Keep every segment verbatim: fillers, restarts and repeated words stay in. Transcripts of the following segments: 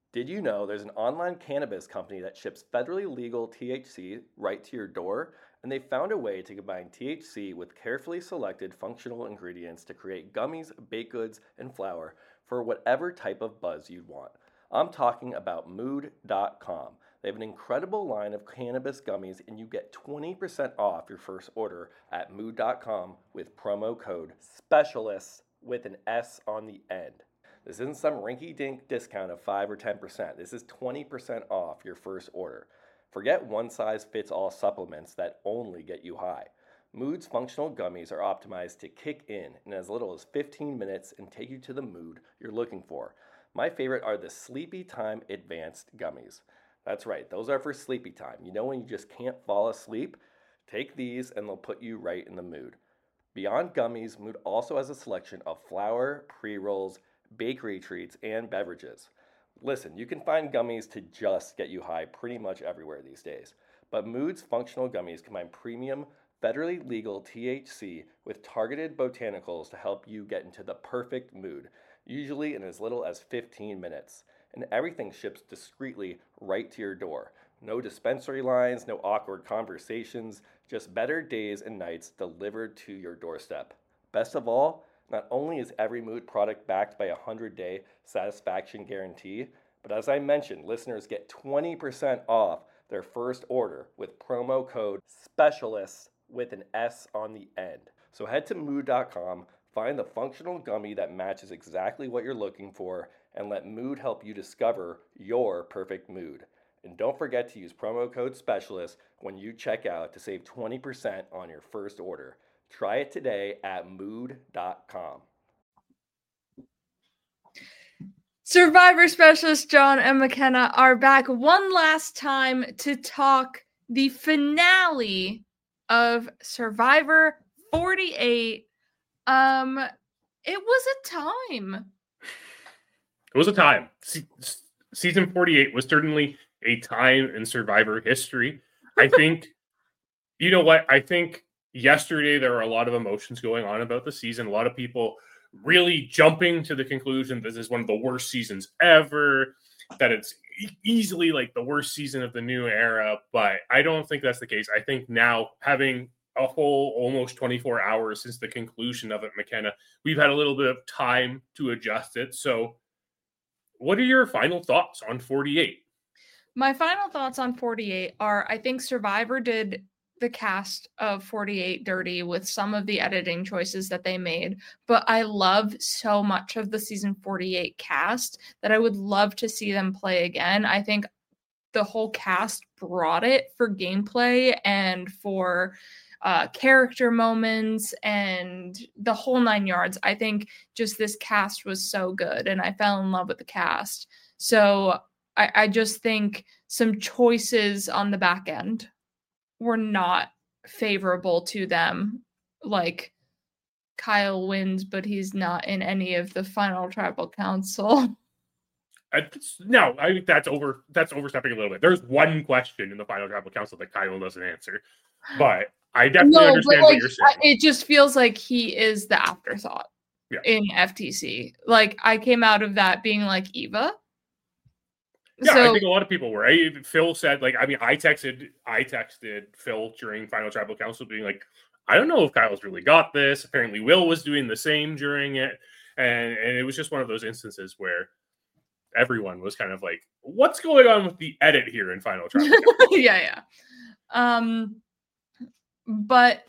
Did you know there's an online cannabis company that ships federally legal T H C right to your door? And they found a way to combine T H C with carefully selected functional ingredients to create gummies, baked goods, and flour for whatever type of buzz you'd want. I'm talking about mood dot com. They have an incredible line of cannabis gummies, and you get twenty percent off your first order at mood dot com with promo code SPECIALIST with an S on the end. This isn't some rinky-dink discount of five or ten percent. This is twenty percent off your first order. Forget one-size-fits-all supplements that only get you high. Mood's functional gummies are optimized to kick in in as little as fifteen minutes and take you to the mood you're looking for. My favorite are the Sleepy Time Advanced Gummies. That's right, those are for sleepy time. You know when you just can't fall asleep? Take these and they'll put you right in the mood. Beyond gummies, Mood also has a selection of flour, pre-rolls, bakery treats, and beverages. Listen, you can find gummies to just get you high pretty much everywhere these days, but Mood's functional gummies combine premium, federally legal T H C with targeted botanicals to help you get into the perfect mood, usually in as little as fifteen minutes. And everything ships discreetly right to your door. No dispensary lines, no awkward conversations, just better days and nights delivered to your doorstep. Best of all, not only is every Mood product backed by a one hundred day satisfaction guarantee, but as I mentioned, listeners get twenty percent off their first order with promo code SPECIALIST with an S on the end. So head to mood dot com, find the functional gummy that matches exactly what you're looking for, and let Mood help you discover your perfect mood. And don't forget to use promo code SPECIALIST when you check out to save twenty percent on your first order. Try it today at mood dot com. Survivor specialist John and McKenna are back one last time to talk the finale of Survivor forty-eight. Um, it was a time. It was a time. Se- season forty-eight was certainly a time in Survivor history. I think, you know what? I think yesterday there were a lot of emotions going on about the season. A lot of people really jumping to the conclusion this is one of the worst seasons ever, that it's e- easily like the worst season of the new era. But I don't think that's the case. I think now, having a whole almost twenty-four hours since the conclusion of it, McKenna, we've had a little bit of time to adjust it. So what are your final thoughts on forty-eight? My final thoughts on forty-eight are, I think Survivor did the cast of forty-eight dirty with some of the editing choices that they made, but I love so much of the season forty-eight cast that I would love to see them play again. I think the whole cast brought it for gameplay and for uh, character moments and the whole nine yards. I think just this cast was so good and I fell in love with the cast. So I, I just think some choices on the back end were not favorable to them. Like Kyle wins, but he's not in any of the final tribal council. Uh, no, I think that's over. That's overstepping a little bit. There's one question in the final tribal council that Kyle doesn't answer, but I definitely no, understand but like, what you're saying. It just feels like he is the afterthought yeah. in F T C. Like I came out of that being like Eva. Yeah, so, I think a lot of people were. I, Phil said, like, I mean, I texted, I texted Phil during final tribal council, being like, I don't know if Kyle's really got this. Apparently, Will was doing the same during it, and and it was just one of those instances where everyone was kind of like, what's going on with the edit here in final tribal council? yeah, yeah. Um, but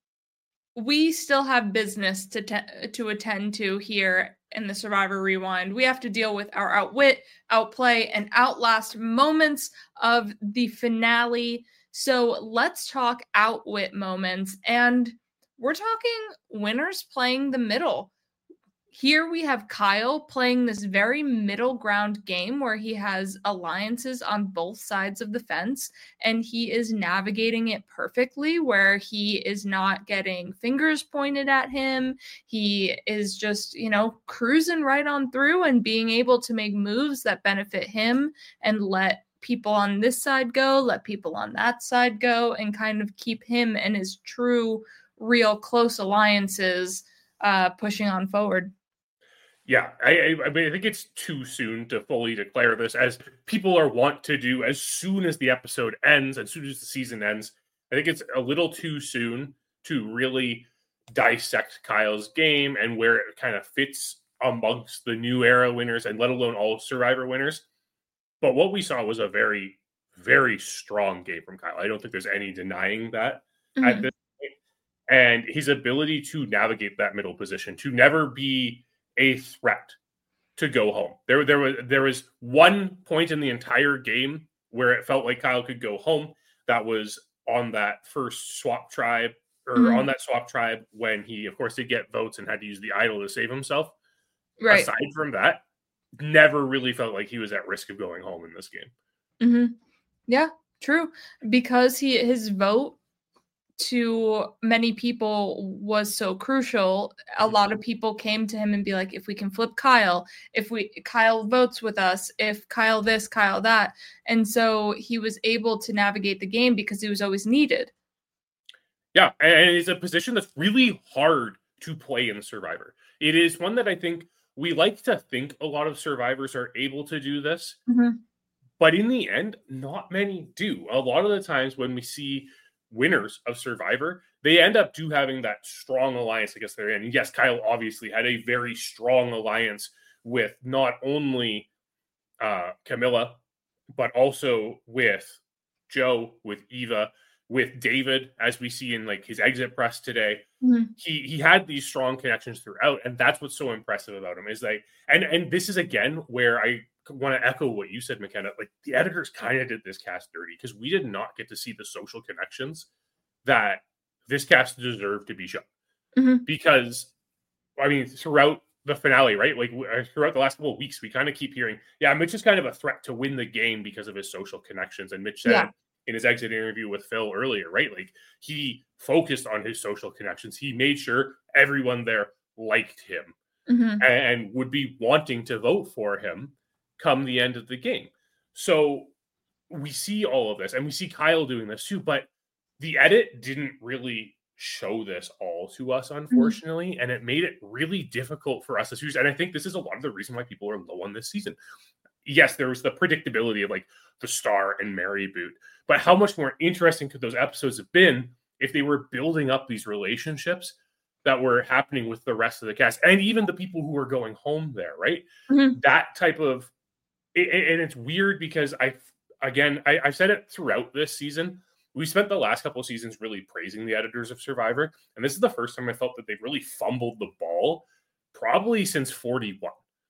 we still have business to te- to attend to here in the Survivor Rewind. We have to deal with our outwit, outplay, and outlast moments of the finale. So let's talk outwit moments. And we're talking winners playing the middle. Here we have Kyle playing this very middle ground game where he has alliances on both sides of the fence and he is navigating it perfectly, where he is not getting fingers pointed at him. He is just, you know, cruising right on through and being able to make moves that benefit him and let people on this side go, let people on that side go, and kind of keep him and his true, real close alliances uh, pushing on forward. Yeah, I, I mean, I think it's too soon to fully declare this, as people are wont to do as soon as the episode ends, as soon as the season ends. I think it's a little too soon to really dissect Kyle's game and where it kind of fits amongst the new era winners, and let alone all Survivor winners. But what we saw was a very, very strong game from Kyle. I don't think there's any denying that mm-hmm. at this point. And his ability to navigate that middle position, to never be a threat to go home. There, there was there was one point in the entire game where it felt like Kyle could go home. That was on that first swap tribe, or mm-hmm. on that swap tribe when he, of course, did get votes and had to use the idol to save himself. Right. Aside from that, never really felt like he was at risk of going home in this game. Mm-hmm. Yeah, true. Because he his vote to many people was so crucial. A lot of people came to him and be like, if we can flip Kyle, if we Kyle votes with us, if Kyle this, Kyle that. And so he was able to navigate the game because he was always needed. Yeah, and it's a position that's really hard to play in Survivor. It is one that I think we like to think a lot of survivors are able to do this, mm-hmm. but in the end, not many do. A lot of the times when we see winners of Survivor, they end up do having that strong alliance against their end. And yes, Kyle obviously had a very strong alliance with not only uh, Camilla, but also with Joe, with Eva, with David, as we see in like his exit press today. Mm-hmm. He he had these strong connections throughout, and that's what's so impressive about him. Is like, and and this is again where I want to echo what you said, McKenna. Like, the editors kind of did this cast dirty because we did not get to see the social connections that this cast deserved to be shown. Mm-hmm. Because, I mean, throughout the finale, right? Like throughout the last couple of weeks, we kind of keep hearing, yeah, Mitch is kind of a threat to win the game because of his social connections. And Mitch said yeah. in his exit interview with Phil earlier, right? Like, he focused on his social connections. He made sure everyone there liked him mm-hmm. and would be wanting to vote for him come the end of the game. So we see all of this, and we see Kyle doing this too, but the edit didn't really show this all to us, unfortunately, mm-hmm. and it made it really difficult for us to choose. And I think this is a lot of the reason why people are low on this season. Yes, there was the predictability of like the Star and Mary boot, but how much more interesting could those episodes have been if they were building up these relationships that were happening with the rest of the cast and even the people who were going home there, right? Mm-hmm. That type of, and it's weird because I, again, I, I've said it throughout this season. We spent the last couple of seasons really praising the editors of Survivor, and this is the first time I felt that they've really fumbled the ball, probably since forty-one,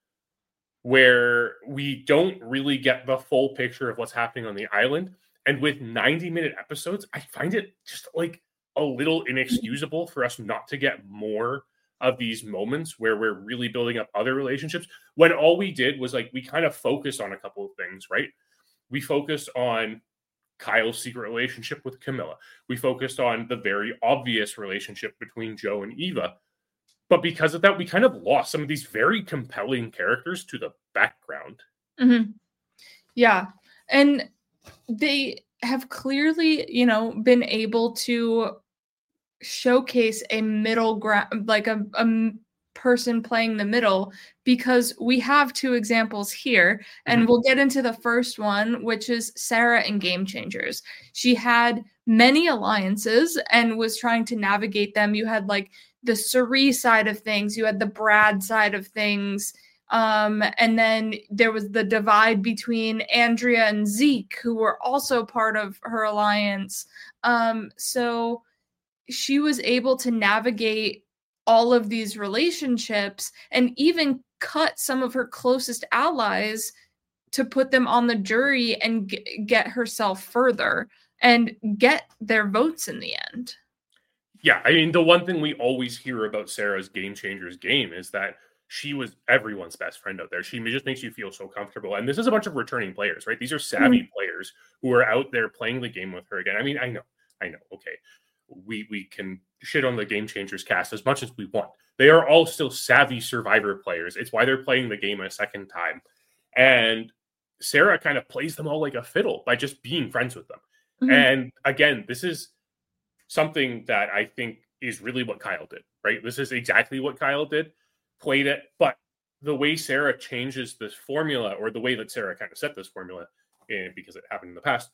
where we don't really get the full picture of what's happening on the island. And with ninety-minute episodes, I find it just like a little inexcusable for us not to get more of these moments where we're really building up other relationships, when all we did was like, we kind of focused on a couple of things, right? We focused on Kyle's secret relationship with Camilla. We focused on the very obvious relationship between Joe and Eva. But because of that, we kind of lost some of these very compelling characters to the background. Mm-hmm. Yeah. And they have clearly, you know, been able to showcase a middle ground, like a, a person playing the middle, because we have two examples here, and mm-hmm. we'll get into the first one, which is Sarah in Game Changers. She had many alliances and was trying to navigate them. You had like the Cirie side of things, you had the Brad side of things, um, and then there was the divide between Andrea and Zeke, who were also part of her alliance. Um, so she was able to navigate all of these relationships and even cut some of her closest allies to put them on the jury and g- get herself further and get their votes in the end. Yeah, I mean, the one thing we always hear about Sarah's Game Changers game is that she was everyone's best friend out there. She just makes you feel so comfortable. And this is a bunch of returning players, right? These are savvy mm-hmm. players who are out there playing the game with her again. I mean, I know, I know, okay. We we can shit on the Game Changers cast as much as we want. They are all still savvy Survivor players. It's why they're playing the game a second time. And Sarah kind of plays them all like a fiddle by just being friends with them. Mm-hmm. And again, this is something that I think is really what Kyle did, right? This is exactly what Kyle did. Played it, but the way Sarah changes this formula, or the way that Sarah kind of set this formula, in, because it happened in the past,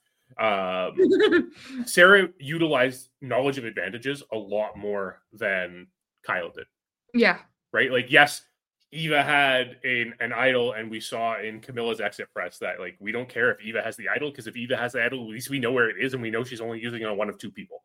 um, Sarah utilized knowledge of advantages a lot more than Kyle did. Yeah. Right? Like, yes, Eva had an, an idol, and we saw in Camilla's exit press that, like, we don't care if Eva has the idol, because if Eva has the idol, at least we know where it is, and we know she's only using it on one of two people.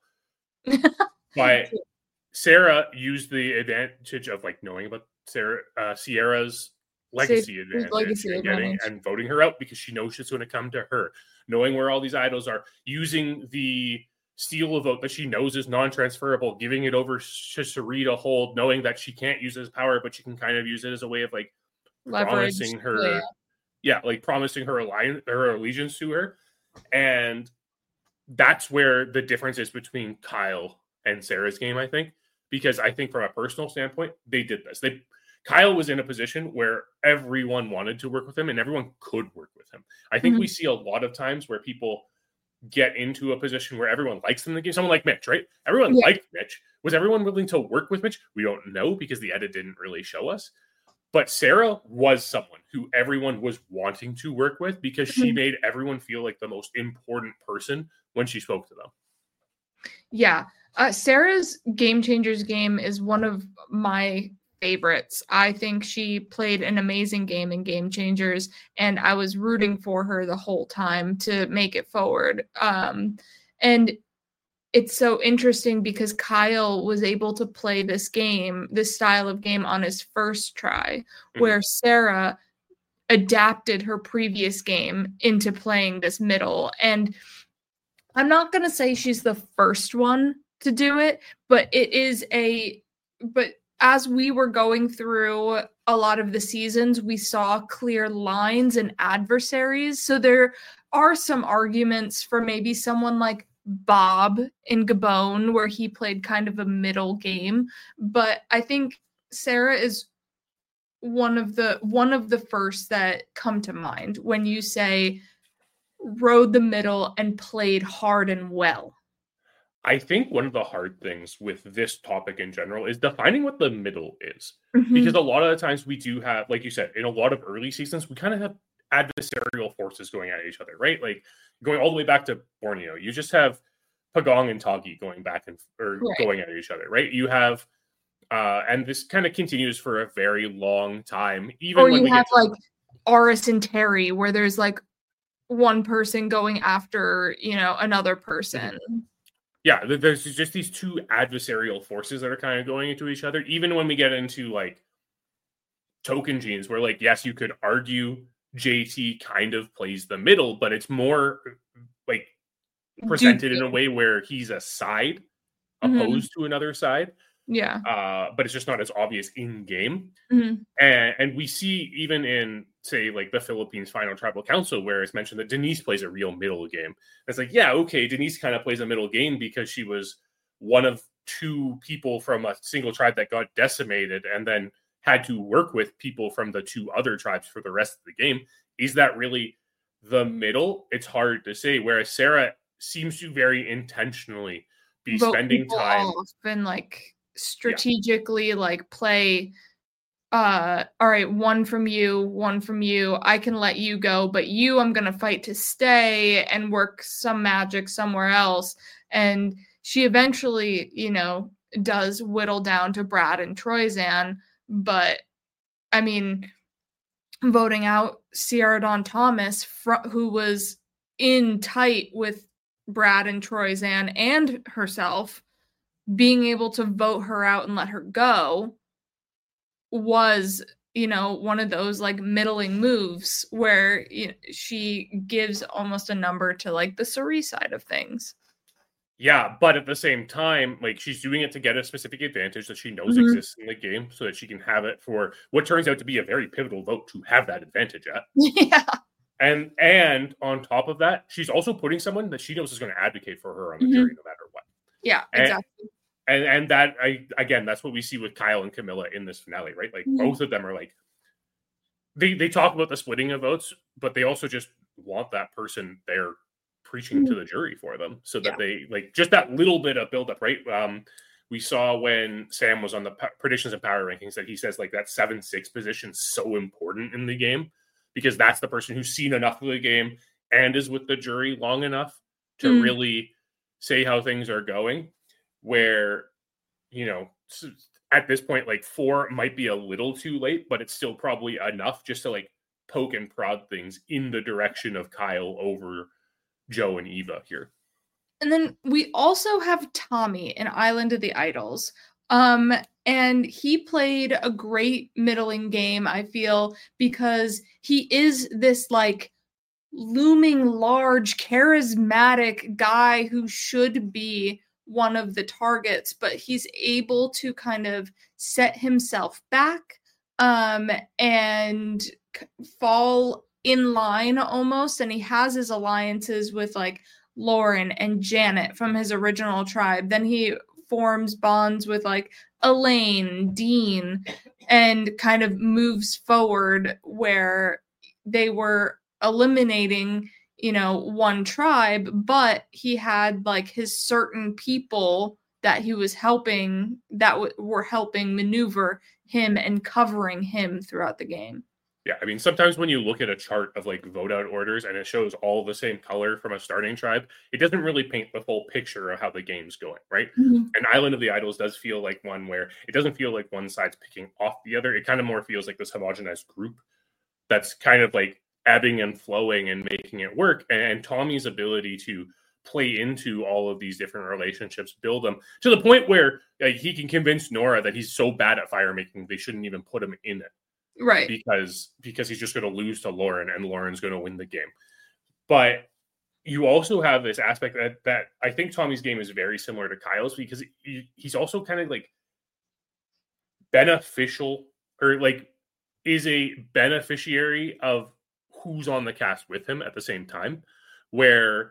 But Sarah used the advantage of, like, knowing about Sarah, uh, Sierra's legacy Save, advantage, legacy and, getting, advantage. and voting her out because she knows it's going to come to her. Knowing where all these idols are, using the steal a vote that she knows is non-transferable, giving it over to Cirie to hold, knowing that she can't use it as power, but she can kind of use it as a way of, like, Leverage. promising her, yeah. yeah, like promising her alliance, her allegiance to her. And that's where the difference is between Kyle and Sarah's game, I think, because I think from a personal standpoint, they did this. They Kyle was in a position where everyone wanted to work with him and everyone could work with him. I think mm-hmm. we see a lot of times where people get into a position where everyone likes them in the game. Someone like Mitch, right? Everyone yeah. liked Mitch. Was everyone willing to work with Mitch? We don't know, because the edit didn't really show us. But Sarah was someone who everyone was wanting to work with, because she mm-hmm. made everyone feel like the most important person when she spoke to them. Yeah. Uh, Sarah's Game Changers game is one of my favorites. I think she played an amazing game in Game Changers, and I was rooting for her the whole time to make it forward. Um, and it's so interesting because Kyle was able to play this game, this style of game, on his first try, mm-hmm. where Sarah adapted her previous game into playing this middle. And I'm not going to say she's the first one to do it, but it is a, but as we were going through a lot of the seasons, we saw clear lines and adversaries. So there are some arguments for maybe someone like Bob in Gabon, where he played kind of a middle game. But I think Sarah is one of the one of the first that come to mind when you say rode the middle and played hard and well. I think one of the hard things with this topic in general is defining what the middle is. Mm-hmm. Because a lot of the times we do have, like you said, in a lot of early seasons, we kind of have adversarial forces going at each other, right? Like going all the way back to Borneo, you just have Pagong and Toggy going back and or right. going at each other, right? You have, uh, and this kind of continues for a very long time. Even or when you we have get to, like Aris and Terry, where there's like one person going after, you know, another person. Mm-hmm. Yeah, there's just these two adversarial forces that are kind of going into each other. Even when we get into like Tocantins, where like, yes, you could argue J T kind of plays the middle, but it's more like presented in a way where he's a side opposed mm-hmm. to another side. Yeah. Uh, but it's just not as obvious in game. Mm-hmm. And, and we see even in, say, like the Philippines Final Tribal Council, where it's mentioned that Denise plays a real middle game. It's like, yeah, okay, Denise kind of plays a middle game because she was one of two people from a single tribe that got decimated and then had to work with people from the two other tribes for the rest of the game. Is that really the middle? It's hard to say. Whereas Sarah seems to very intentionally be Vote spending time and like strategically yeah. like play uh all right, one from you, one from you, I can let you go, but you I'm gonna fight to stay and work some magic somewhere else. And she eventually, you know, does whittle down to Brad and Troyzan, but I mean, voting out Sierra Dawn Thomas, fr- who was in tight with Brad and Troyzan and herself, being able to vote her out and let her go was, you know, one of those like middling moves where you know, she gives almost a number to like the Cirie side of things. Yeah, but at the same time, like she's doing it to get a specific advantage that she knows Mm-hmm. exists in the game so that she can have it for what turns out to be a very pivotal vote to have that advantage at. Yeah. And and on top of that, she's also putting someone that she knows is going to advocate for her on the Mm-hmm. jury no matter what. Yeah, And- exactly. And and that I again, that's what we see with Kyle and Camilla in this finale, right? Like Mhm. both of them are like they they talk about the splitting of votes, but they also just want that person there preaching Mhm. to the jury for them, so that Yeah. they like just that little bit of buildup, right? Um, We saw when Sam was on the p- predictions and power rankings that he says like that seven six position is so important in the game because that's the person who's seen enough of the game and is with the jury long enough to mm. really say how things are going. Where, you know, at this point, like four might be a little too late, but it's still probably enough just to like poke and prod things in the direction of Kyle over Joe and Eva here. And then we also have Tommy in Island of the Idols. Um, and he played a great middling game, I feel, because he is this like looming large, charismatic guy who should be one of the targets, but he's able to kind of set himself back um, and fall in line almost. And he has his alliances with like Lauren and Janet from his original tribe. Then he forms bonds with like Elaine, Dean, and kind of moves forward where they were eliminating, you know, one tribe, but he had like his certain people that he was helping that w- were helping maneuver him and covering him throughout the game. Yeah, I mean, sometimes when you look at a chart of like vote out orders and it shows all the same color from a starting tribe, it doesn't really paint the full picture of how the game's going, right? Mm-hmm. And Island of the Idols does feel like one where it doesn't feel like one side's picking off the other. It kind of more feels like this homogenized group that's kind of like ebbing and flowing and making it work. And Tommy's ability to play into all of these different relationships, build them to the point where like, he can convince Nora that he's so bad at fire making, they shouldn't even put him in it. Right. Because because he's just going to lose to Lauren and Lauren's going to win the game. But you also have this aspect that, that I think Tommy's game is very similar to Kyle's because he, he's also kind of like beneficial or like is a beneficiary of who's on the cast with him at the same time. Where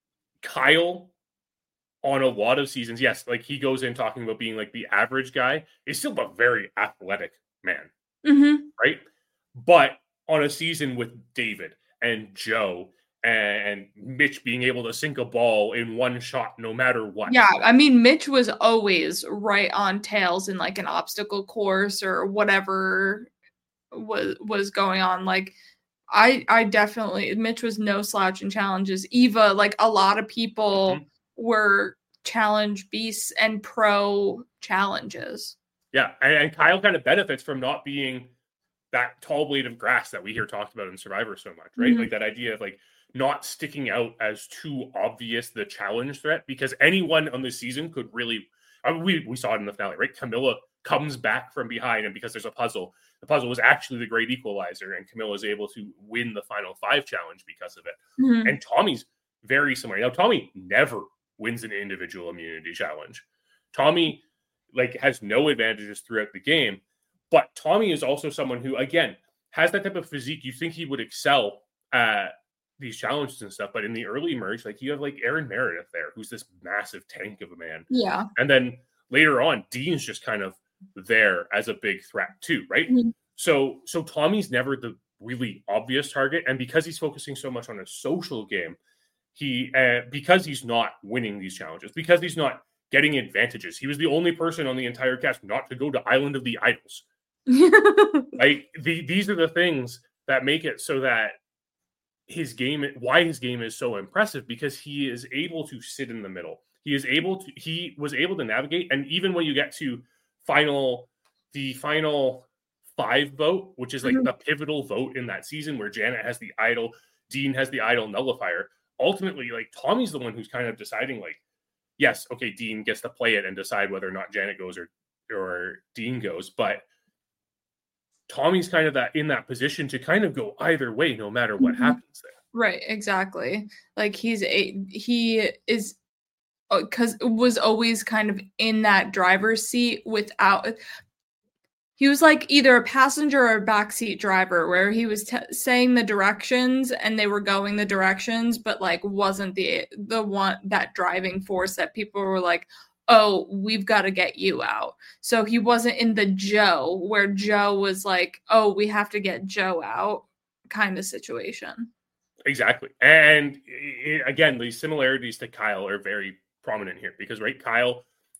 Kyle on a lot of seasons, yes, like he goes in talking about being like the average guy, is still a very athletic man. Mm-hmm. Right. But on a season with David and Joe and Mitch being able to sink a ball in one shot, no matter what. Yeah. I mean, Mitch was always right on tails in like an obstacle course or whatever was, was going on. Like I, I definitely, Mitch was no slouch in challenges. Eva, like a lot of people mm-hmm. were challenge beasts and pro challenges. Yeah, and, and Kyle kind of benefits from not being that tall blade of grass that we hear talked about in Survivor so much, right? Mm-hmm. Like that idea of like not sticking out as too obvious the challenge threat, because anyone on this season could really, I mean, we, we saw it in the finale, right? Camilla comes back from behind, and because there's a puzzle, the puzzle was actually the great equalizer, and Camilla is able to win the final five challenge because of it. Mm-hmm. And Tommy's very similar. Now, Tommy never wins an individual immunity challenge. Tommy like has no advantages throughout the game, but Tommy is also someone who, again, has that type of physique. You think he would excel at these challenges and stuff, but in the early merge, like you have like Aaron Meredith there, who's this massive tank of a man. Yeah. And then later on, Dean's just kind of there as a big threat too, right? Mm-hmm. So, so Tommy's never the really obvious target. And because he's focusing so much on a social game, he, uh, because he's not winning these challenges, because he's not getting advantages. He was the only person on the entire cast not to go to Island of the Idols. Like the, these are the things that make it so that his game, why his game is so impressive, because he is able to sit in the middle. He is able to, he was able to navigate. And even when you get to final, the final five vote, which is like mm-hmm. the pivotal vote in that season where Janet has the idol, Dean has the idol nullifier. Ultimately, like Tommy's the one who's kind of deciding like, yes, okay, Dean gets to play it and decide whether or not Janet goes or or Dean goes, but Tommy's kind of that in that position to kind of go either way, no matter what mm-hmm. happens there. Right, exactly. Like he's a he is because was always kind of in that driver's seat without. He was like either a passenger or a backseat driver, where he was t- saying the directions and they were going the directions, but like wasn't the the one that driving force that people were like, oh, we've got to get you out. So he wasn't in the Joe, where Joe was like, oh, we have to get Joe out kind of situation. Exactly. And it, again, the similarities to Kyle are very prominent here because, right, Kyle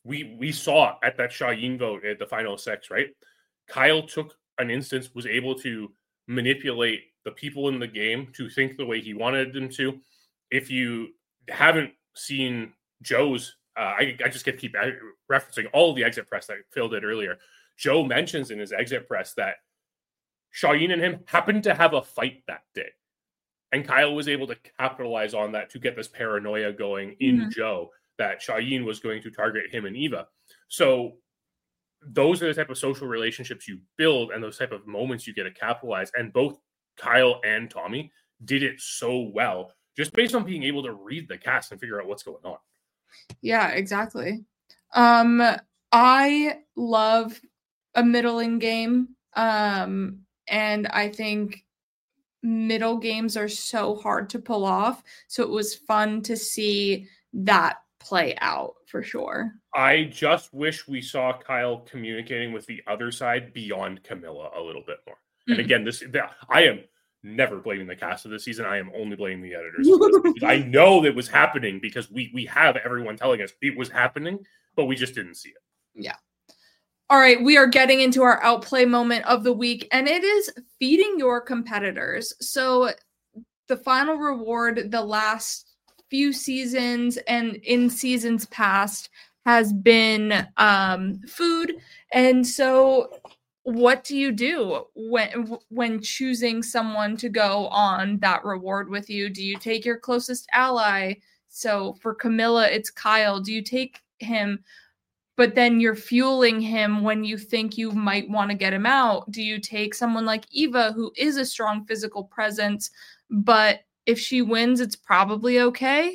we we saw at that Cheyenne vote at the final six, right? Kyle took an instance, was able to manipulate the people in the game to think the way he wanted them to. If you haven't seen Joe's, uh, I, I just get keep referencing all of the exit press that Phil did earlier. Joe mentions in his exit press that Cheyenne and him happened to have a fight that day. And Kyle was able to capitalize on that to get this paranoia going in mm-hmm. Joe that Cheyenne was going to target him and Eva. So those are the type of social relationships you build and those type of moments you get to capitalize. And both Kyle and Tommy did it so well, just based on being able to read the cast and figure out what's going on. Yeah, exactly. Um, I love a middling game. Um, and I think middle games are so hard to pull off. So it was fun to see that play out for sure. I just wish we saw Kyle communicating with the other side beyond Camilla a little bit more. Mm-hmm. And again, this I am never blaming the cast of this season. I am only blaming the editors. I know it was happening because we we have everyone telling us it was happening, but we just didn't see it. Yeah. All right, we are getting into our outplay moment of the week, and it is feeding your competitors. So the final reward the last few seasons and in seasons past has been um, food. And so what do you do when when choosing someone to go on that reward with you? Do you take your closest ally? So for Camilla, it's Kyle. Do you take him, but then you're fueling him when you think you might want to get him out? Do you take someone like Eva, who is a strong physical presence, but if she wins, it's probably okay?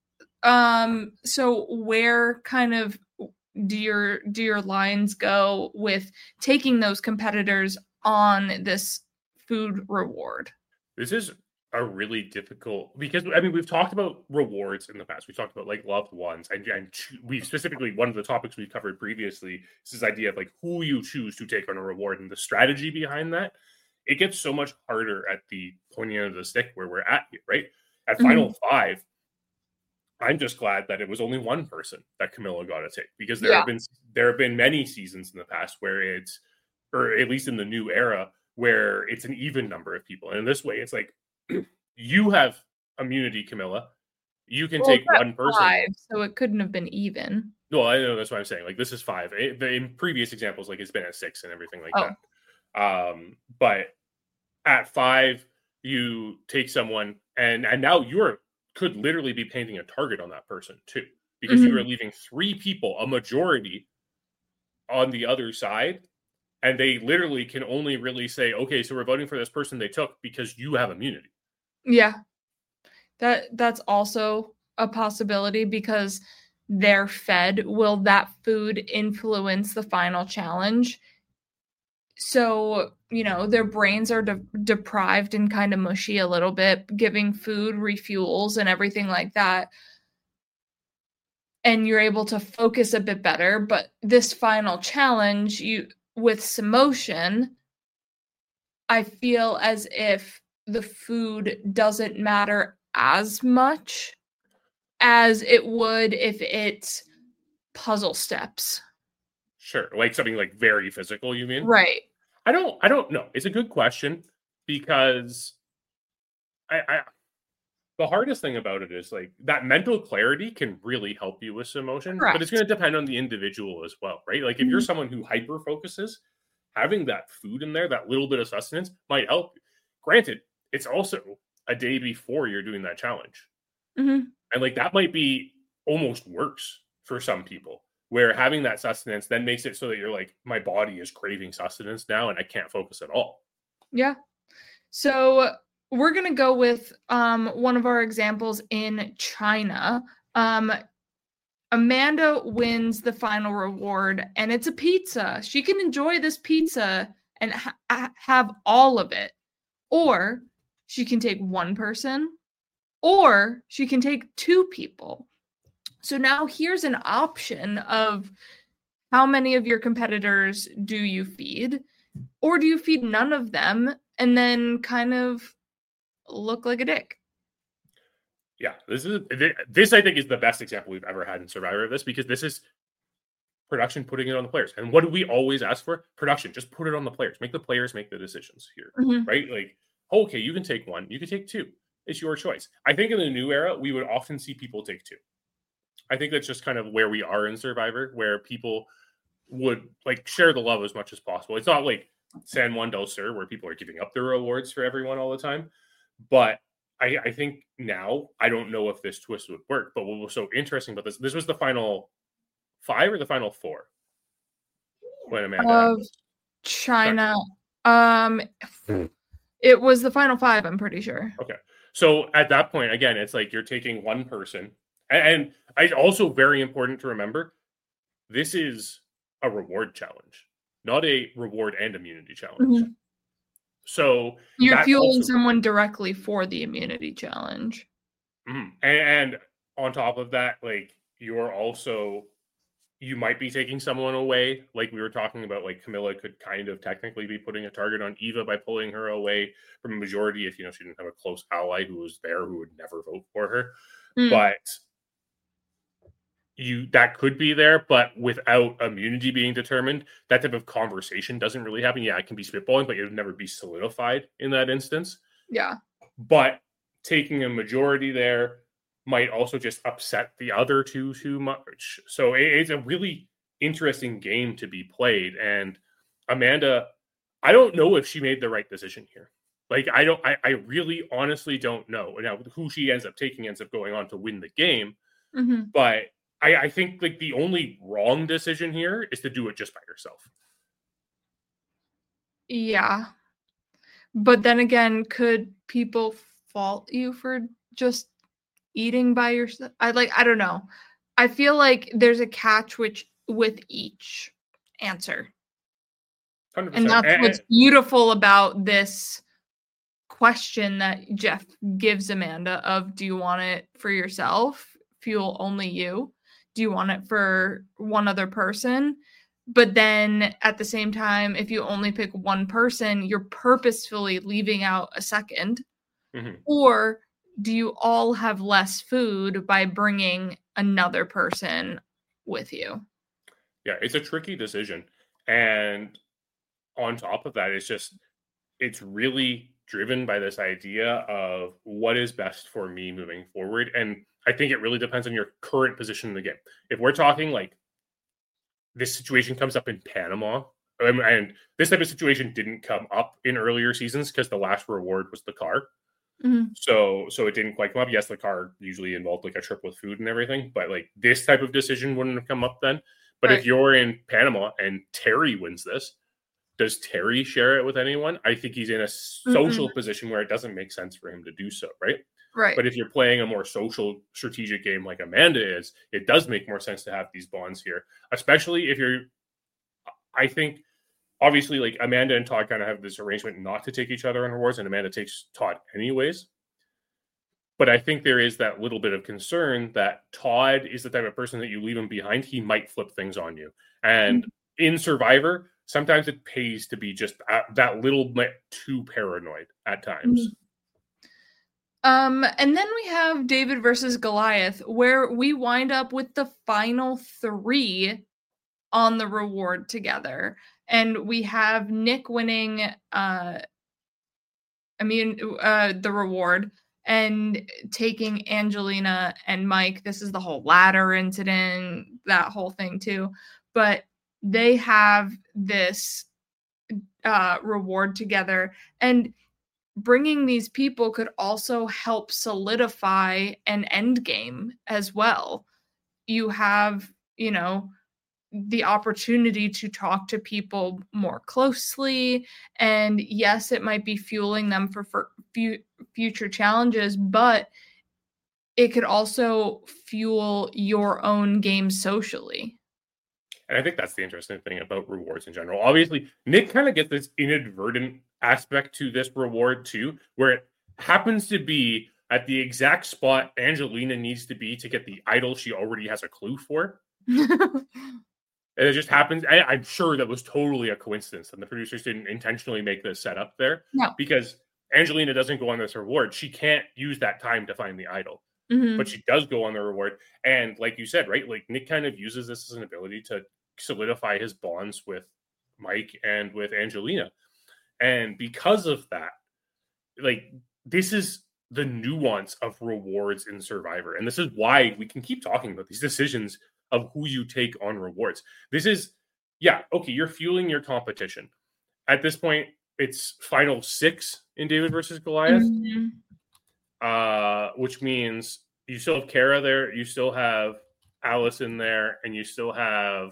Um, so where kind of do your do your lines go with taking those competitors on this food reward? This is a really difficult, because I mean, we've talked about rewards in the past. We've talked about like loved ones, and, and we specifically, one of the topics we've covered previously is this idea of like who you choose to take on a reward and the strategy behind that. It gets so much harder at the pointing end of the stick where we're at here, right? At mm-hmm. Final Five, I'm just glad that it was only one person that Camilla got to take, because there yeah. have been there have been many seasons in the past where it's, or at least in the new era, where it's an even number of people. And in this way, it's like, you have immunity, Camilla. You can well, take one person. Five, so it couldn't have been even. Well, I know, that's what I'm saying. Like, this is five. It, in previous examples, like it's been at six and everything like oh. that. Um, but at five, you take someone, and and now you're could literally be painting a target on that person too, because mm-hmm. you are leaving three people, a majority, on the other side. And they literally can only really say, okay, so we're voting for this person they took because you have immunity. Yeah. That that's also a possibility, because they're fed. Will that food influence the final challenge? So, you know, their brains are de- deprived and kind of mushy a little bit, giving food refuels and everything like that. And you're able to focus a bit better. But this final challenge, you with Samotion, I feel as if the food doesn't matter as much as it would if it's puzzle steps. Sure. Like something like very physical, you mean? Right. I don't I don't know. It's a good question, because I, I the hardest thing about it is like that mental clarity can really help you with Samotion, Correct. But it's going to depend on the individual as well, right? Like if mm-hmm. you're someone who hyper focuses, having that food in there, that little bit of sustenance might help you. Granted, it's also a day before you're doing that challenge. Mm-hmm. And like that might be almost worse for some people, where having that sustenance then makes it so that you're like, my body is craving sustenance now and I can't focus at all. Yeah. So we're going to go with um, one of our examples in China. Um, Amanda wins the final reward, and it's a pizza. She can enjoy this pizza and ha- have all of it. Or she can take one person, or she can take two people. So now here's an option of how many of your competitors do you feed, or do you feed none of them and then kind of look like a dick? Yeah, this is this I think is the best example we've ever had in Survivor of this, because this is production putting it on the players. And what do we always ask for? Production. Just put it on the players. Make the players make the decisions here, Mhm. right? Like, okay, you can take one. You can take two. It's your choice. I think in the new era, we would often see people take two. I think that's just kind of where we are in Survivor, where people would like share the love as much as possible. It's not like San Juan del Sur, where people are giving up their rewards for everyone all the time. But I, I think now, I don't know if this twist would work, but what was so interesting about this, this was the final five or the final four when Amanda Of China. Um, it was the final five, I'm pretty sure. Okay. So at that point, again, it's like you're taking one person. And, and it's also very important to remember, this is a reward challenge, not a reward and immunity challenge. Mhm. So You're fueling also, someone directly for the immunity challenge. mm, and, and on top of that, like you're also, you might be taking someone away. Like we were talking about, like Camilla could kind of technically be putting a target on Eva by pulling her away from a majority if, you know, she didn't have a close ally who was there who would never vote for her. Mm. But you that could be there, but without immunity being determined, that type of conversation doesn't really happen. Yeah, it can be spitballing, but it would never be solidified in that instance. Yeah. But taking a majority there might also just upset the other two too much. So it, it's a really interesting game to be played. And Amanda, I don't know if she made the right decision here. Like, I don't, I, I really honestly don't know. Now, who she ends up taking ends up going on to win the game. Mm-hmm. But I, I think like the only wrong decision here is to do it just by yourself. Yeah. But then again, could people fault you for just eating by yourself? I like, I don't know. I feel like there's a catch which with each answer. one hundred percent. And that's and, what's beautiful about this question that Jeff gives Amanda of, do you want it for yourself? Fuel only you? Do you want it for one other person? But then at the same time, if you only pick one person, you're purposefully leaving out a second. Mm-hmm. Or do you all have less food by bringing another person with you? Yeah, it's a tricky decision. And on top of that, it's just, it's really driven by this idea of what is best for me moving forward. And I think it really depends on your current position in the game. If we're talking like this situation comes up in Panama, um, and this type of situation didn't come up in earlier seasons because the last reward was the car. Mm-hmm. So, so it didn't quite come up. Yes, the car usually involved like a trip with food and everything, but like this type of decision wouldn't have come up then. But Right. if you're in Panama and Terry wins this, does Terry share it with anyone? I think he's in a social mm-hmm. position where it doesn't make sense for him to do so, right? Right. But if you're playing a more social, strategic game like Amanda is, it does make more sense to have these bonds here, especially if you're, I think, obviously, like Amanda and Todd kind of have this arrangement not to take each other on rewards, and Amanda takes Todd anyways. But I think there is that little bit of concern that Todd is the type of person that you leave him behind, he might flip things on you. And mm-hmm. in Survivor, sometimes it pays to be just that little bit too paranoid at times. Mm-hmm. Um, and then we have David versus Goliath, where we wind up with the final three on the reward together. And we have Nick winning, uh, I mean, uh, the reward and taking Angelina and Mike. This is the whole ladder incident, that whole thing too. But they have this uh, reward together, and bringing these people could also help solidify an end game as well. You have, you know, the opportunity to talk to people more closely. And yes, it might be fueling them for, for fu- future challenges, but it could also fuel your own game socially. And I think that's the interesting thing about rewards in general. Obviously, Nick kind of gets this inadvertent aspect to this reward too, where it happens to be at the exact spot Angelina needs to be to get the idol she already has a clue for. And it just happens. I, I'm sure that was totally a coincidence, and the producers didn't intentionally make this set up there. No. Because Angelina doesn't go on this reward. She can't use that time to find the idol. Mm-hmm. But she does go on the reward. And like you said, right, like Nick kind of uses this as an ability to solidify his bonds with Mike and with Angelina. And because of that, like, this is the nuance of rewards in Survivor. And this is why we can keep talking about these decisions of who you take on rewards. This is, yeah, okay, you're fueling your competition. At this point, it's final six in David versus Goliath, mm-hmm. uh, which means you still have Kara there, you still have Allison there, and you still have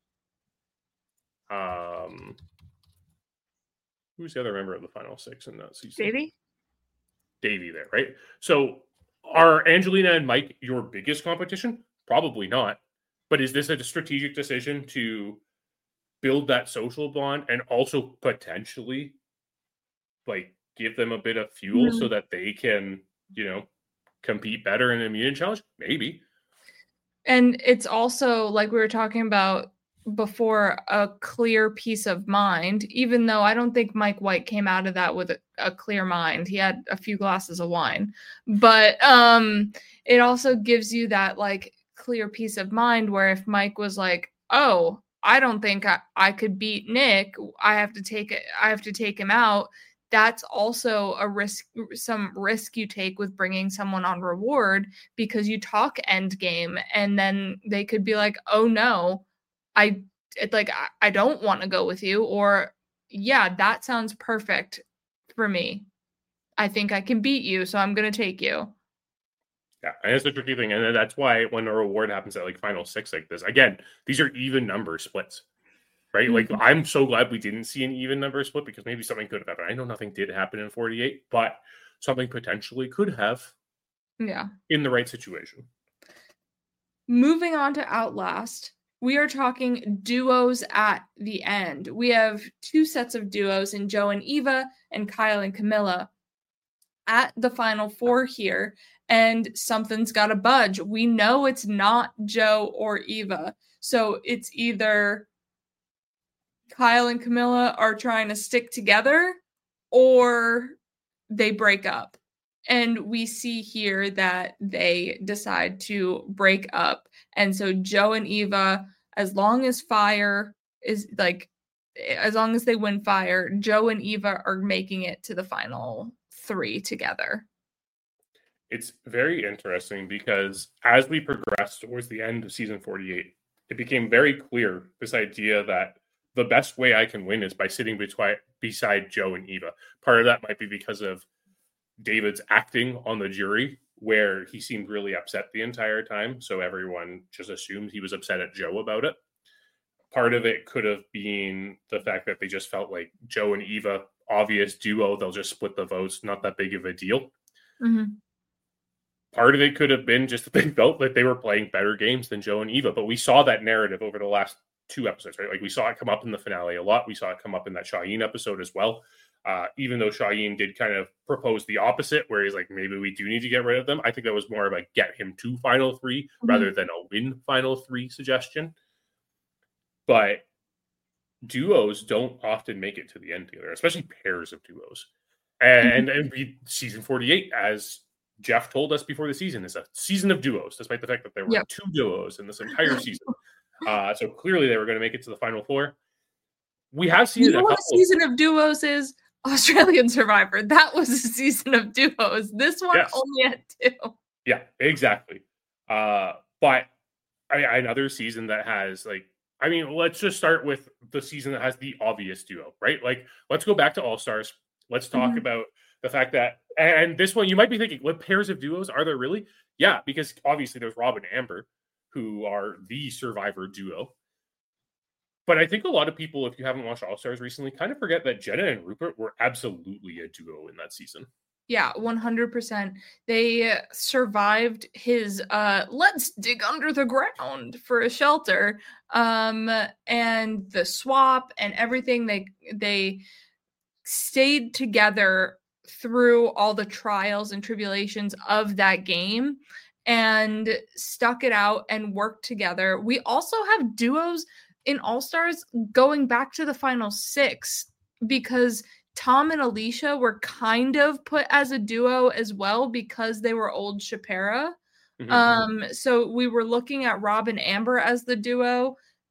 um, who's the other member of the final six in that season? Davey? Davey there, right? So are Angelina and Mike your biggest competition? Probably not. But is this a strategic decision to build that social bond and also potentially like give them a bit of fuel mm-hmm. so that they can, you know, compete better in the immunity challenge? Maybe. And it's also, like we were talking about before, a clear peace of mind, even though I don't think Mike White came out of that with a, a clear mind. He had a few glasses of wine, but um, it also gives you that like clear peace of mind where if Mike was like, oh, I don't think I, I could beat Nick, I have to take it. I have to take him out. That's also a risk, some risk you take with bringing someone on reward, because you talk end game and then they could be like, oh no, I it, like, I, I don't want to go with you. Or yeah, that sounds perfect for me. I think I can beat you, so I'm going to take you. Yeah, and it's a tricky thing. And that's why when a reward happens at like final six like this, again, these are even number splits, right? Mm-hmm. Like, I'm so glad we didn't see an even number split, because maybe something could have happened. I know nothing did happen in forty-eight, but something potentially could have. Yeah. In the right situation. Moving on to Outlast, we are talking duos at the end. We have two sets of duos in Joe and Eva and Kyle and Camilla at the final four here, and something's got to budge. We know it's not Joe or Eva, so it's either Kyle and Camilla are trying to stick together or they break up. And we see here that they decide to break up. And so Joe and Eva, as long as fire is like, as long as they win fire, Joe and Eva are making it to the final three together. It's very interesting because as we progress towards the end of season forty-eight, it became very clear, this idea that the best way I can win is by sitting betwi- beside Joe and Eva. Part of that might be because of David's acting on the jury, where he seemed really upset the entire time. So everyone just assumed he was upset at Joe about it. Part of it could have been the fact that they just felt like Joe and Eva, obvious duo, they'll just split the votes, not that big of a deal. Mm-hmm. Part of it could have been just that they felt like they were playing better games than Joe and Eva. But we saw that narrative over the last two episodes, right? Like, we saw it come up in the finale a lot. We saw it come up in that Shaheen episode as well. Uh, even though Shaheen did kind of propose the opposite, where he's like, maybe we do need to get rid of them. I think that was more of a get him to final three mm-hmm. rather than a win final three suggestion. But duos don't often make it to the end together, especially pairs of duos. And, mm-hmm. and we, season forty-eight, as Jeff told us before the season, is a season of duos, despite the fact that there were yep. two duos in this entire season. Uh, so clearly they were going to make it to the final four. We have seen you it know a what couple a season of duos is? Australian Survivor. That was a season of duos. This one yes. only had two. Yeah, exactly. Uh, but I, another season that has, like, I mean, let's just start with the season that has the obvious duo, right? Like, let's go back to All Stars. Let's talk mm-hmm. about the fact that, and this one, you might be thinking, what pairs of duos are there really? Yeah, because obviously there's Rob and Amber, who are the Survivor duo. But I think a lot of people, if you haven't watched All Stars recently, kind of forget that Jenna and Rupert were absolutely a duo in that season. Yeah, one hundred percent. They survived his uh, let's dig under the ground for a shelter. Um, and the swap and everything. They they stayed together through all the trials and tribulations of that game and stuck it out and worked together. We also have duos in All-Stars going back to the final six, because Tom and Alicia were kind of put as a duo as well because they were old Shapira. Mm-hmm. Um, so we were looking at Rob and Amber as the duo.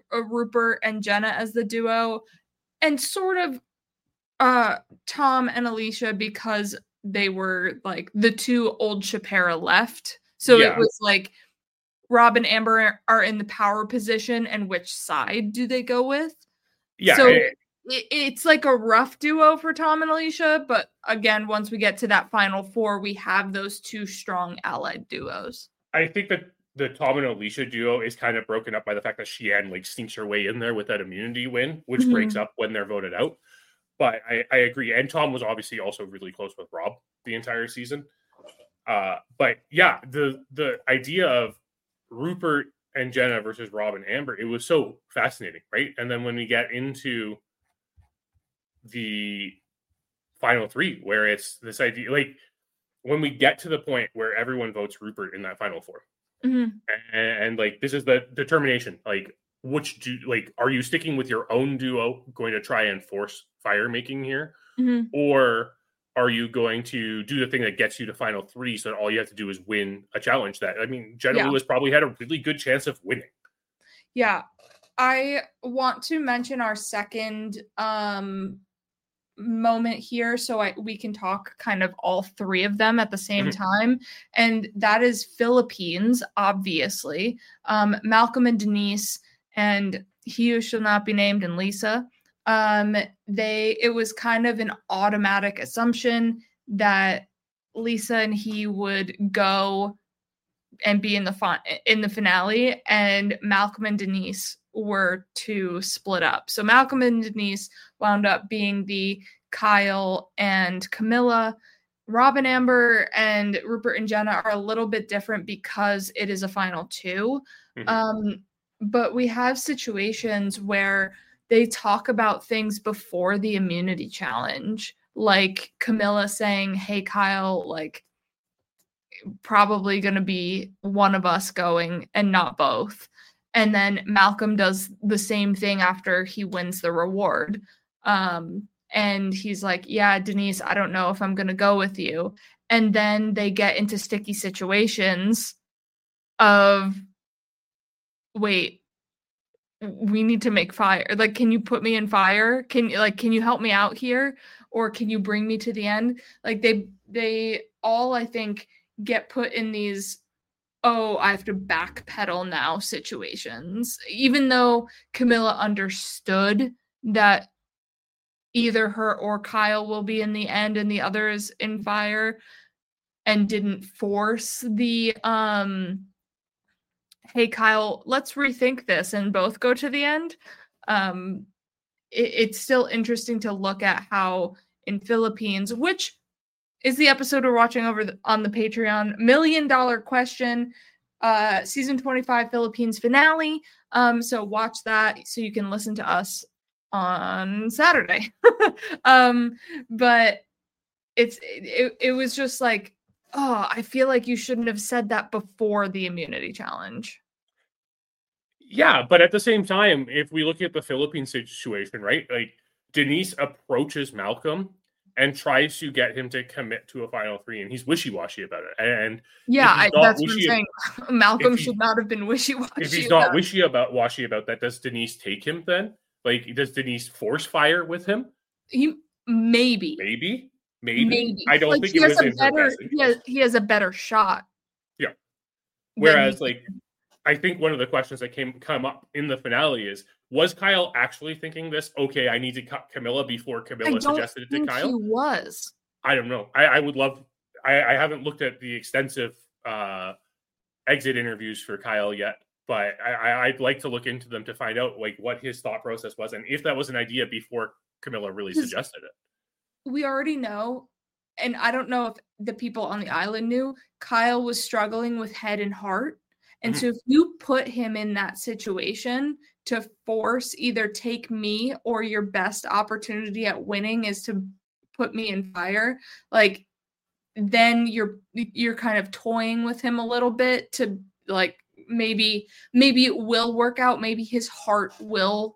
uh, Rupert and Jenna as the duo, and sort of uh, Tom and Alicia because they were like the two old Shapira left. So Yeah. it was like Rob and Amber are in the power position, and which side do they go with? Yeah. So it, it, it's like a rough duo for Tom and Alicia, but again, once we get to that final four, we have those two strong allied duos. I think that the Tom and Alicia duo is kind of broken up by the fact that Sheehan like sneaks her way in there with that immunity win, which mm-hmm. breaks up when they're voted out. But I, I agree. And Tom was obviously also really close with Rob the entire season. Uh, but yeah, the the idea of Rupert and Jenna versus Rob and Amber, it was so fascinating, right? And then when we get into the final three, where it's this idea, like when we get to the point where everyone votes Rupert in that final four, mm-hmm. and, and like this is the determination, like which do like are you sticking with your own duo, going to try and force fire making here, mm-hmm. or are you going to do the thing that gets you to final three so that all you have to do is win a challenge that, I mean, Jenna yeah. Lewis probably had a really good chance of winning. Yeah. I want to mention our second um, moment here so I, we can talk kind of all three of them at the same mm-hmm. time. And that is Philippines, obviously. Um, Malcolm and Denise and He Who Shall Not Be Named and Lisa. Um, they, it was kind of an automatic assumption that Lisa and he would go and be in the fi- in the finale, and Malcolm and Denise were to split up. So Malcolm and Denise wound up being the Kyle and Camilla. Rob and Amber and Rupert and Jenna are a little bit different because it is a final two. Mm-hmm. Um, but we have situations where they talk about things before the immunity challenge, like Camilla saying, hey, Kyle, like probably going to be one of us going and not both. And then Malcolm does the same thing after he wins the reward. Um, and he's like, yeah, Denise, I don't know if I'm going to go with you. And then they get into sticky situations of, wait, we need to make fire. Like, can you put me in fire? Can like, can you help me out here? Or can you bring me to the end? Like they, they all, I think, get put in these, oh, I have to backpedal now situations, even though Camilla understood that either her or Kyle will be in the end and the others in fire, and didn't force the, um, hey, Kyle, let's rethink this and both go to the end. Um, it, it's still interesting to look at how in Philippines, which is the episode we're watching over the, on the Patreon, Million Dollar Question, uh, season twenty-five Philippines finale. Um, so watch that so you can listen to us on Saturday. um, but it's it, it was just like, oh, I feel like you shouldn't have said that before the immunity challenge. Yeah, but at the same time, if we look at the Philippines situation, right? Like Denise approaches Malcolm and tries to get him to commit to a final three, and he's wishy-washy about it. And yeah, I, that's what I'm saying. Malcolm he, should not have been wishy-washy. If he's not wishy about washy about that, does Denise take him then? Like, does Denise force fire with him? He maybe, maybe, maybe. maybe. I don't like, think he it has was a in better. her best He has, he has a better shot. Yeah. Whereas, like, I think one of the questions that came come up in the finale is, was Kyle actually thinking this? Okay, I need to cut Camilla before Camilla suggested it to think Kyle. He was. I don't know. I, I would love. I, I haven't looked at the extensive uh, exit interviews for Kyle yet, but I, I'd like to look into them to find out like what his thought process was and if that was an idea before Camilla really suggested it. We already know, and I don't know if the people on the island knew, Kyle was struggling with head and heart. And mm-hmm. so if you put him in that situation to force either take me or your best opportunity at winning is to put me in fire, like then you're you're kind of toying with him a little bit to like maybe maybe it will work out, maybe his heart will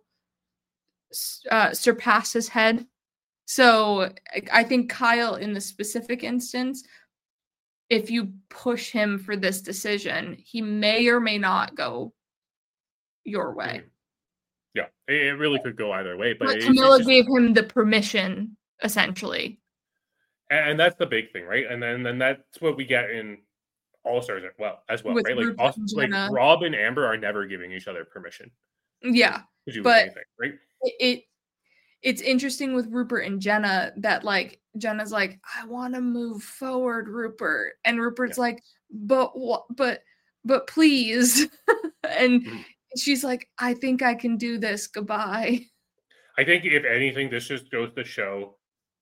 uh, surpass his head. So I think Kyle in the specific instance, if you push him for this decision, he may or may not go your way. Yeah, it really could go either way. But, but it's, Camilla it's just, gave him the permission, essentially. and that's the big thing, right? And then then that's what we get in All Stars as well, as well, With right? Like, Rupert and like Jenna. Rob and Amber are never giving each other permission Yeah, to do but anything, right? it, it it's interesting with Rupert and Jenna that like Jenna's like, I want to move forward, Rupert, and Rupert's Yeah. like, but what? But but please, and Mhm. she's like, I think I can do this. Goodbye. I think if anything, this just goes to show.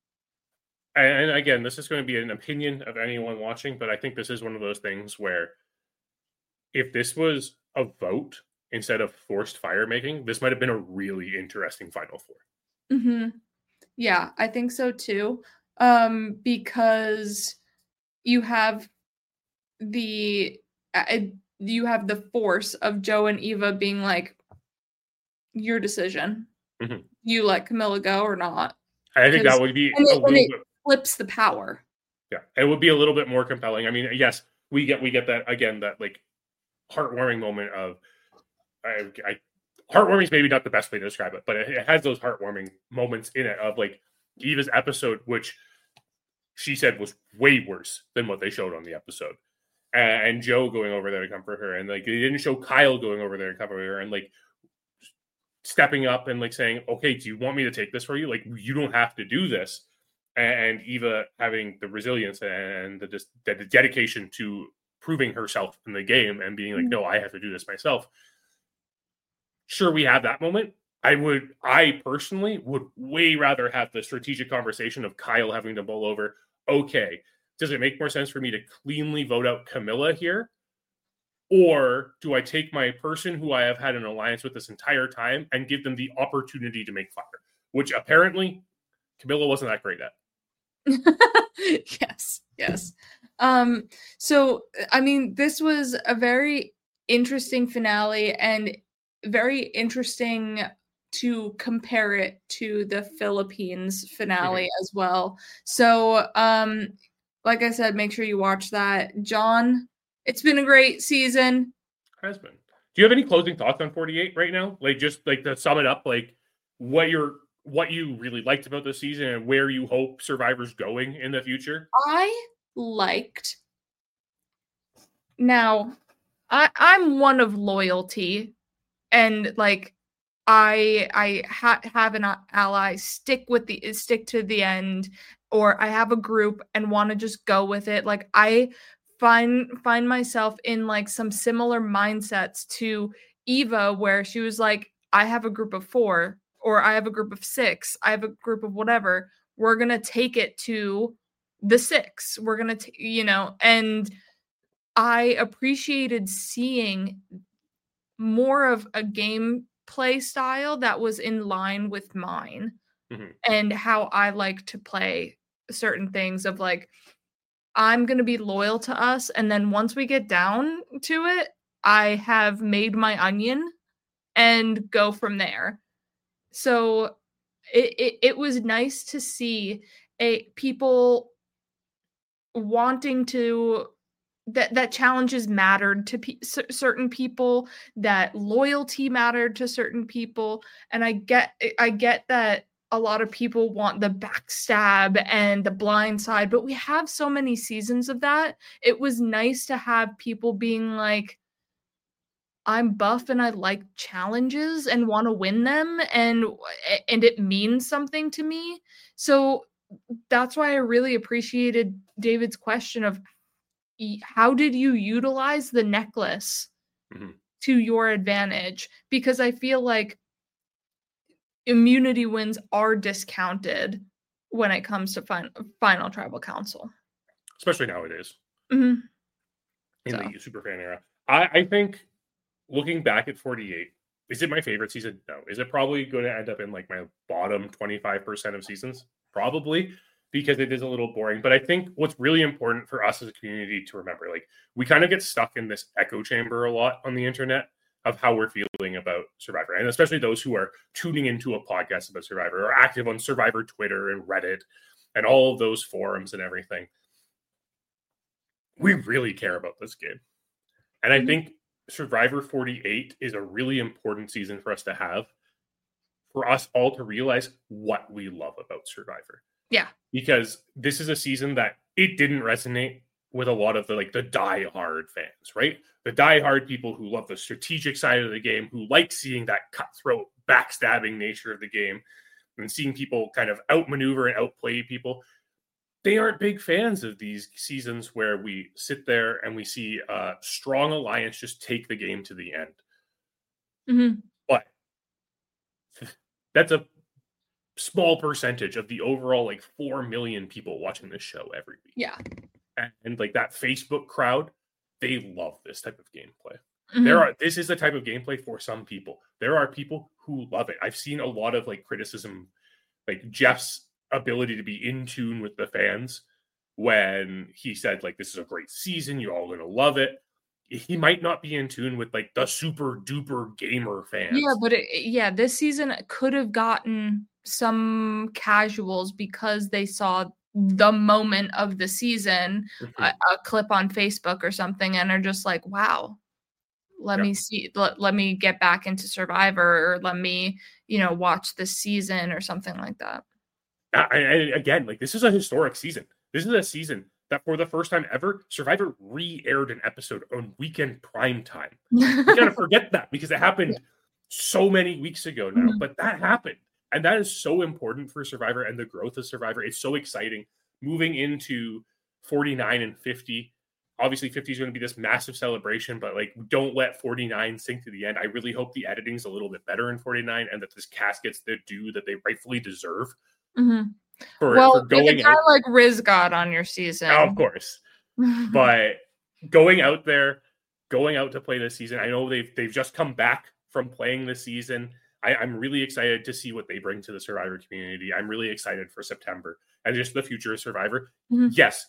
And again, this is going to be an opinion of anyone watching, but I think this is one of those things where if this was a vote instead of forced fire making, this might have been a really interesting Final Four. Mm-hmm. Yeah, I think so too. Um, because you have the uh, you have the force of Joe and Eva being like, your decision. Mm-hmm. You let Camilla go or not? I think that would be and a it, little and it bit. flips the power. Yeah, it would be a little bit more compelling. I mean, yes, we get we get that again, that like heartwarming moment of I, I heartwarming is maybe not the best way to describe it, but it, it has those heartwarming moments in it of like Eva's episode, which she said was way worse than what they showed on the episode, and, and Joe going over there to comfort her, and like they didn't show Kyle going over there to comfort her, and like stepping up and like saying, okay, do you want me to take this for you? Like, you don't have to do this. And Eva having the resilience and the just the dedication to proving herself in the game and being like, no, I have to do this myself. Sure, we have that moment. I would, I personally would way rather have the strategic conversation of Kyle having to mull over, okay, does it make more sense for me to cleanly vote out Camilla here? Or do I take my person who I have had an alliance with this entire time and give them the opportunity to make fire? Which apparently Camilla wasn't that great at. yes, yes. Um, so, I mean, this was a very interesting finale and very interesting to compare it to the Philippines finale mm-hmm. as well. So, um, like I said, make sure you watch that. John, it's been a great season. Has been. Do you have any closing thoughts on forty-eight right now? Like, just like to sum it up, like what you're, what you really liked about the season and where you hope Survivor's going in the future? I liked. Now, I I'm one of loyalty, and like I I ha- have an ally, stick with the stick to the end, or I have a group and want to just go with it. Like I find find myself in like some similar mindsets to Eva, where she was like, I have a group of four, or I have a group of six, I have a group of whatever. We're gonna take it to the six. We're gonna, t- you know, and I appreciated seeing more of a gameplay style that was in line with mine mm-hmm. and how I like to play certain things of like, I'm going to be loyal to us. And then once we get down to it, I have made my onion and go from there. So it, it, it was nice to see a people wanting to that that challenges mattered to pe- c- certain people, that loyalty mattered to certain people. And I get I get that a lot of people want the backstab and the blind side, but we have so many seasons of that. It was nice to have people being like, I'm buff and I like challenges and want to win them, and and it means something to me. So that's why I really appreciated David's question of how did you utilize the necklace mm-hmm. to your advantage? Because I feel like immunity wins are discounted when it comes to fin- final tribal council. Especially nowadays. Mm-hmm. In so. the Superfan era. I, I think looking back at forty-eight, is it my favorite season? No. Is it probably going to end up in like my bottom twenty-five percent of seasons? Probably. Because it is a little boring. But I think what's really important for us as a community to remember, like we kind of get stuck in this echo chamber a lot on the internet of how we're feeling about Survivor. And especially those who are tuning into a podcast about Survivor or active on Survivor Twitter and Reddit and all of those forums and everything. We really care about this game. And I think Survivor forty-eight is a really important season for us to have for us all to realize what we love about Survivor. Yeah. Because this is a season that it didn't resonate with a lot of the like the die-hard fans, right? The die-hard people who love the strategic side of the game, who like seeing that cutthroat, backstabbing nature of the game and seeing people kind of outmaneuver and outplay people. They aren't big fans of these seasons where we sit there and we see a strong alliance just take the game to the end. Mm-hmm. But that's a small percentage of the overall like four million people watching this show every week. Yeah. And, and like that Facebook crowd, they love this type of gameplay. Mm-hmm. There are this is the type of gameplay for some people. There are people who love it. I've seen a lot of like criticism, like Jeff's ability to be in tune with the fans when he said like this is a great season, you're all gonna love it. He might not be in tune with like the super duper gamer fans. Yeah, but it, yeah, this season could have gotten some casuals because they saw the moment of the season, mm-hmm. a, a clip on Facebook or something, and are just like, wow, let yeah. me see, let, let me get back into Survivor, or let me, you know, watch this season or something like that. Uh, and again, like this is a historic season. This is a season that for the first time ever, Survivor re-aired an episode on weekend prime time. You gotta forget that because it happened yeah. so many weeks ago now, mm-hmm. but that happened. And that is so important for Survivor and the growth of Survivor. It's so exciting moving into forty-nine and fifty. Obviously, fifty is going to be this massive celebration, but like, don't let forty-nine sink to the end. I really hope the editing's a little bit better in forty-nine and that this cast gets the due that they rightfully deserve. Mm-hmm. For, well, for going a guy out, like Riz got on your season. Oh, of course. But going out there, going out to play this season, I know they've they've just come back from playing this season. I, I'm really excited to see what they bring to the Survivor community. I'm really excited for September and just the future of Survivor. Mm-hmm. Yes,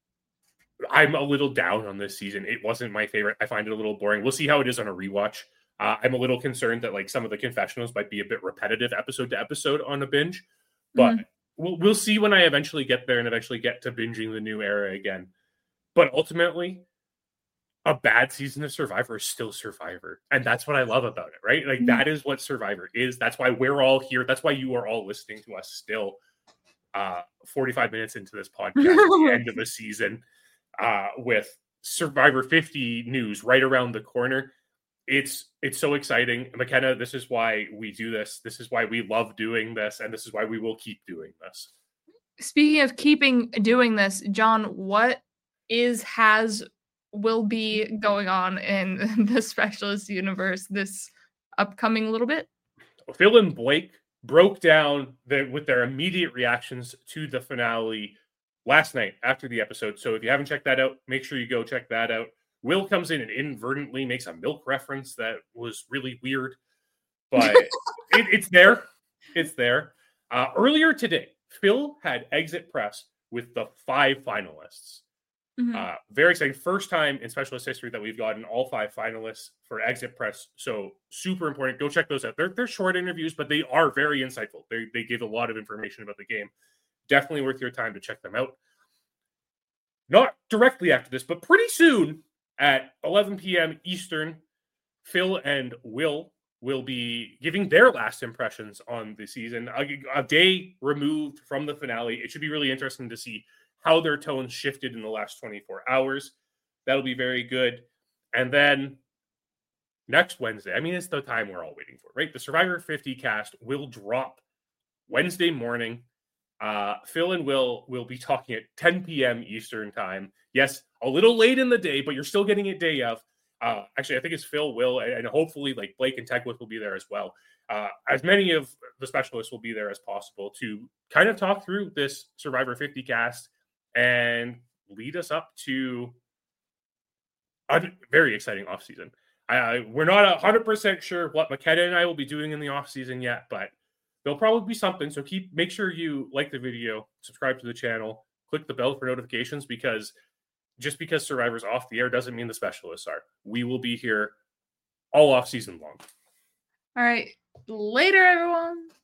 I'm a little down on this season. It wasn't my favorite. I find it a little boring. We'll see how it is on a rewatch. Uh, I'm a little concerned that like some of the confessionals might be a bit repetitive episode to episode on a binge, but mm-hmm. we'll we'll see when I eventually get there and eventually get to binging the new era again. But ultimately, a bad season of Survivor is still Survivor. And that's what I love about it, right? Like, mm-hmm. that is what Survivor is. That's why we're all here. That's why you are all listening to us still uh, forty-five minutes into this podcast at the end of the season uh, with Survivor fifty news right around the corner. It's it's so exciting. McKenna, this is why we do this. This is why we love doing this. And this is why we will keep doing this. Speaking of keeping doing this, John, what is, has, will be going on in the Specialist universe this upcoming little bit? Phil and Blake broke down the, with their immediate reactions to the finale last night after the episode. So if you haven't checked that out, make sure you go check that out. Will comes in and inadvertently makes a milk reference that was really weird, but it, it's there. It's there. Uh, earlier today, Phil had exit press with the five finalists. Mm-hmm. Uh, very exciting. First time in Specialist history that we've gotten all five finalists for exit press. So super important. Go check those out. They're, they're short interviews, but they are very insightful. They, they give a lot of information about the game. Definitely worth your time to check them out. Not directly after this, but pretty soon at eleven p.m. Eastern, Phil and Will will be giving their last impressions on the season. A, a day removed from the finale. It should be really interesting to see how their tones shifted in the last twenty-four hours. That'll be very good. And then next Wednesday, I mean, it's the time we're all waiting for, right? The Survivor fifty cast will drop Wednesday morning. Uh, Phil and Will will be talking at ten p.m. Eastern time. Yes, a little late in the day, but you're still getting it day of. Uh, actually, I think it's Phil, Will, and hopefully like Blake and Tegwith will be there as well. Uh, as many of the specialists will be there as possible to kind of talk through this Survivor fifty cast and lead us up to a very exciting offseason. I, we're not one hundred percent sure what McKenna and I will be doing in the offseason yet, but there'll probably be something. So keep make sure you like the video, subscribe to the channel, click the bell for notifications, because just because Survivor's off the air doesn't mean the specialists are. We will be here all off season long. All right. Later, everyone.